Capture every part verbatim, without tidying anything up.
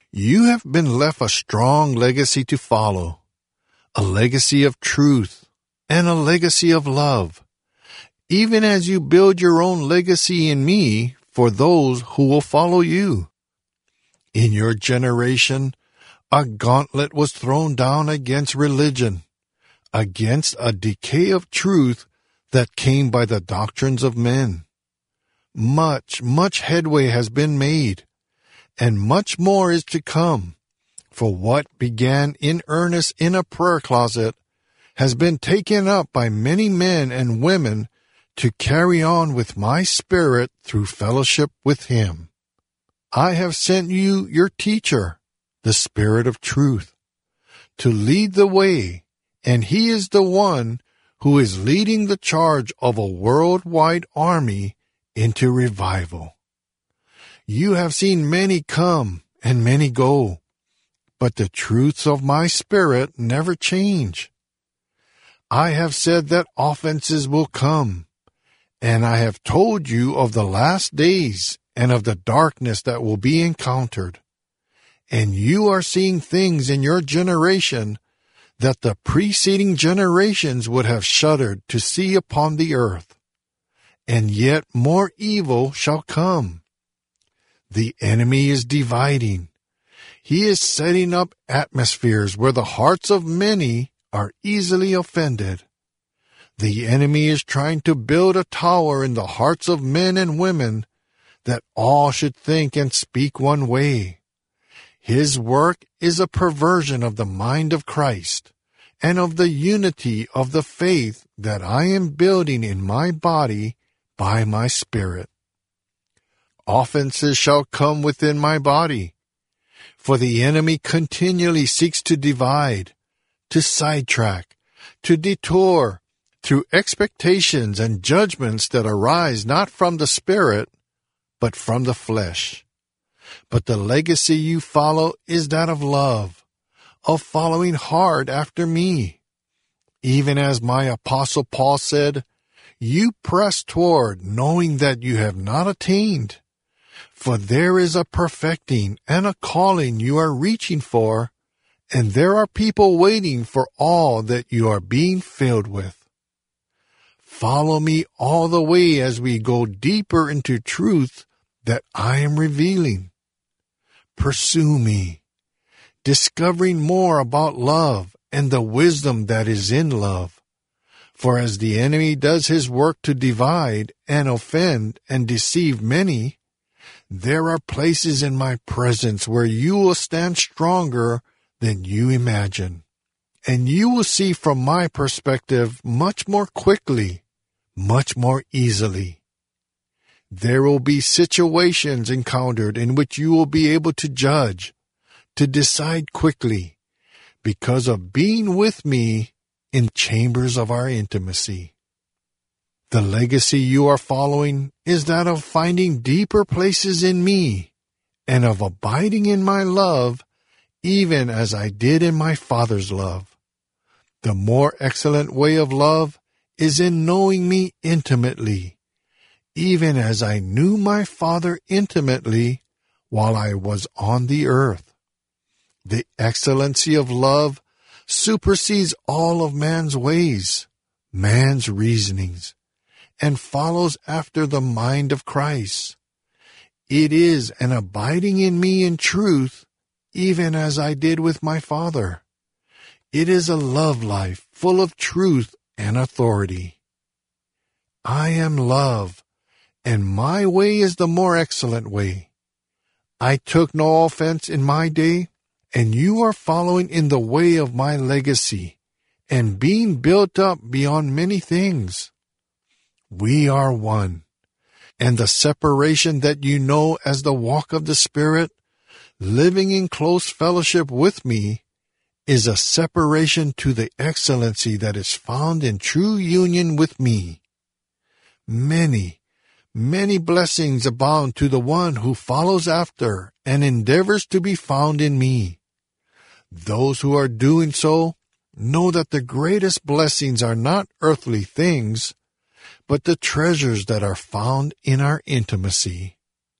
You have been left a strong legacy to follow, a legacy of truth and a legacy of love, even as you build your own legacy in me for those who will follow you. In your generation, a gauntlet was thrown down against religion, against a decay of truth that came by the doctrines of men. Much, much headway has been made, and much more is to come, for what began in earnest in a prayer closet has been taken up by many men and women to carry on with my Spirit through fellowship with Him. I have sent you your teacher, the Spirit of truth, to lead the way, and He is the one who is leading the charge of a worldwide army into revival. You have seen many come and many go, but the truths of my Spirit never change. I have said that offenses will come, and I have told you of the last days and of the darkness that will be encountered. And you are seeing things in your generation that the preceding generations would have shuddered to see upon the earth. And yet more evil shall come. The enemy is dividing. He is setting up atmospheres where the hearts of many are easily offended. The enemy is trying to build a tower in the hearts of men and women that all should think and speak one way. His work is a perversion of the mind of Christ and of the unity of the faith that I am building in my body by my Spirit. Offenses shall come within my body, for the enemy continually seeks to divide, to sidetrack, to detour, through expectations and judgments that arise not from the Spirit, but from the flesh. But the legacy you follow is that of love, of following hard after me. Even as my apostle Paul said, you press toward, knowing that you have not attained. For there is a perfecting and a calling you are reaching for, and there are people waiting for all that you are being filled with. Follow me all the way as we go deeper into truth that I am revealing. Pursue me, discovering more about love and the wisdom that is in love. For as the enemy does his work to divide and offend and deceive many, there are places in my presence where you will stand stronger than you imagine. And you will see from my perspective much more quickly, much more easily. There will be situations encountered in which you will be able to judge, to decide quickly, because of being with me in chambers of our intimacy. The legacy you are following is that of finding deeper places in me and of abiding in my love, even as I did in my Father's love. The more excellent way of love is in knowing me intimately, even as I knew my Father intimately while I was on the earth. The excellency of love supersedes all of man's ways, man's reasonings, and follows after the mind of Christ. It is an abiding in me in truth, even as I did with my Father. It is a love life full of truth and authority. I am love, and my way is the more excellent way. I took no offense in my day, and you are following in the way of my legacy, and being built up beyond many things. We are one, and the separation that you know as the walk of the Spirit, living in close fellowship with me, is a separation to the excellency that is found in true union with me. Many, many blessings abound to the one who follows after and endeavors to be found in me. Those who are doing so know that the greatest blessings are not earthly things, but the treasures that are found in our intimacy.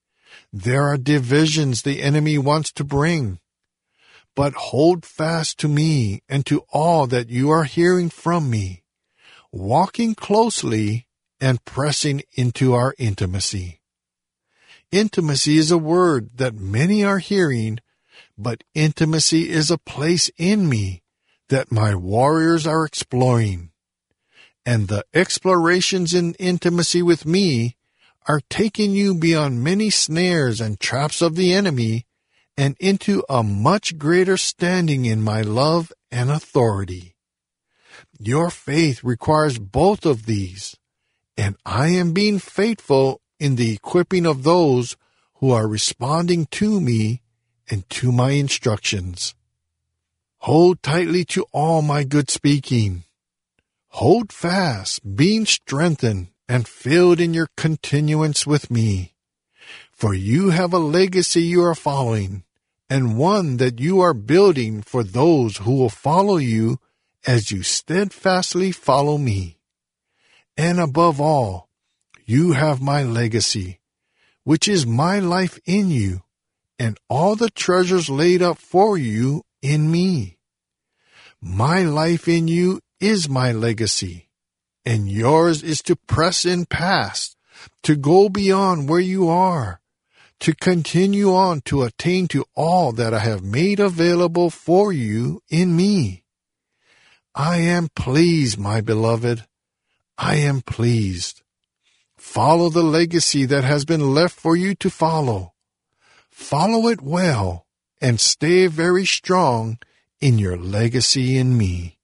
There are divisions the enemy wants to bring. But hold fast to me and to all that you are hearing from me, walking closely and pressing into our intimacy. Intimacy is a word that many are hearing, but intimacy is a place in me that my warriors are exploring. And the explorations in intimacy with me are taking you beyond many snares and traps of the enemy and into a much greater standing in my love and authority. Your faith requires both of these, and I am being faithful in the equipping of those who are responding to me and to my instructions. Hold tightly to all my good speaking. Hold fast, being strengthened and filled in your continuance with me. For you have a legacy you are following, and one that you are building for those who will follow you as you steadfastly follow me. And above all, you have my legacy, which is my life in you, and all the treasures laid up for you in me. My life in you is my legacy, and yours is to press in past, to go beyond where you are, to continue on to attain to all that I have made available for you in me. I am pleased, my beloved. I am pleased. Follow the legacy that has been left for you to follow. Follow it well and stay very strong in your legacy in me.